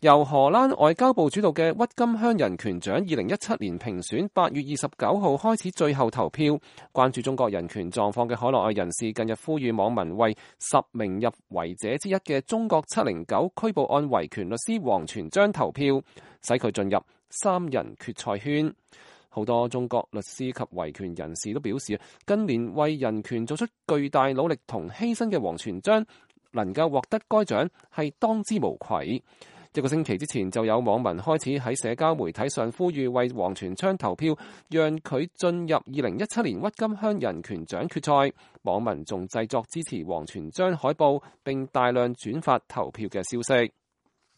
由荷蘭外交部主導嘅鬱金香人權獎2017年評選8月29號開始最後投票。關注中國人權狀況嘅海內外人士近日呼籲網民為10名入圍者之一嘅中國709拘捕案維權律師王全璋投票，使佢進入3人決賽圈。好多中國律師及維權人士都表示，近年為人權做出巨大努力同犧牲嘅王全璋能夠獲得該獎係當之無愧。1個星期之前就有網民開始喺社交媒體上呼籲為王全璋投票，讓佢進入2017年鬱金香人權獎決賽。網民仲製作支持王全璋海報並大量轉發投票嘅消息。